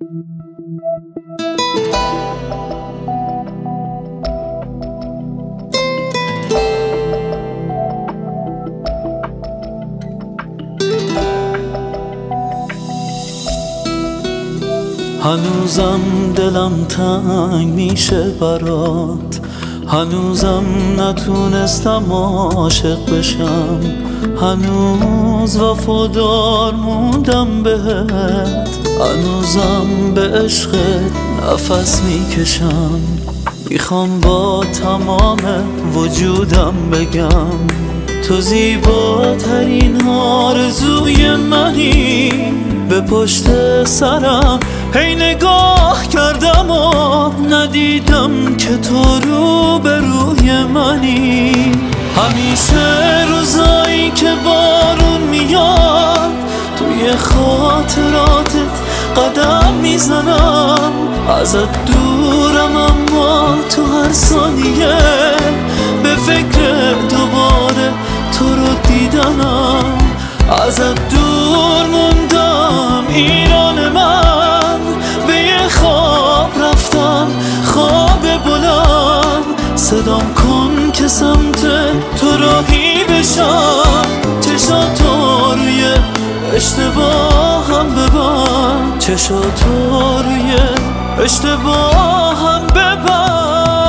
هنوزم دلم تنگ میشه برات، هنوزم نتونستم عاشق بشم، هنوز وفادار موندم بهت، هنوزم به عشقت نفس میکشم. میخوام با تمام وجودم بگم تو زیباترین آرزوی منی. به پشت سرم هی نگاه کردم و ندیدم که تو رو به روی منی. همیشه روزایی که بارون میاد توی خاطراتت قدم میزنم، ازت دورم اما تو هر ثانیه به فکر دوباره تو رو دیدنم. ازت دور موندم ایران من، به یه خواب رفتم خواب بلند. صدام کن که سمت تو راهی بشم، چشاتو روی اشتباهم ببند، چشاتو روی اشتباهم ببند.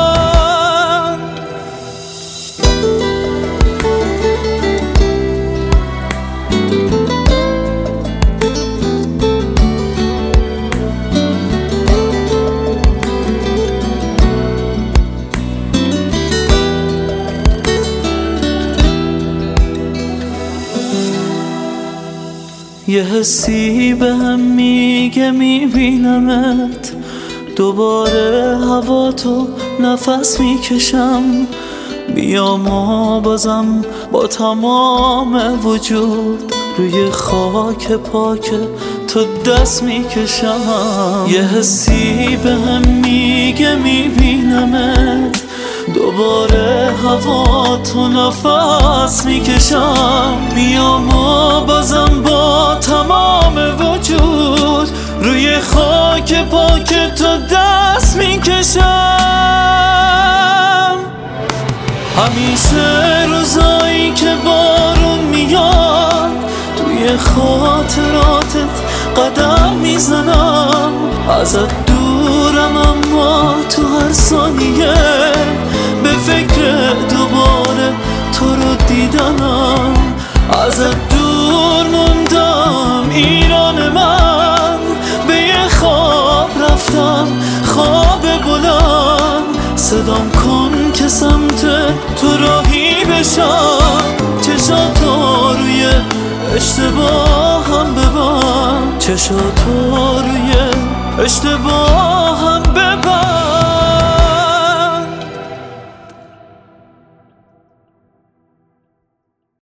یه حسی بهم میگه میبینمت، دوباره هوا تو نفس میکشم. بیام و بازم با تمام وجود روی خاک پاک تو دست میکشم. یه حسی بهم میگه میبینمت، دوباره هوا تو نفس میکشم. بیام و بازم با تمام وجود روی خاک پاک تو دست میکشم. همیشه روزایی که بارون میاد توی خاطراتت قدم میزنم، ازت دورم اما تو هر ثانیه به فکر دوباره تو رو دیدنم. ازت دور موندم ایران من، به یه خواب رفتم خواب بلند. صدام کن که سمت تو راهی بشم، چشاتو روی اشتباهم ببند، چشاتو روی اشتباه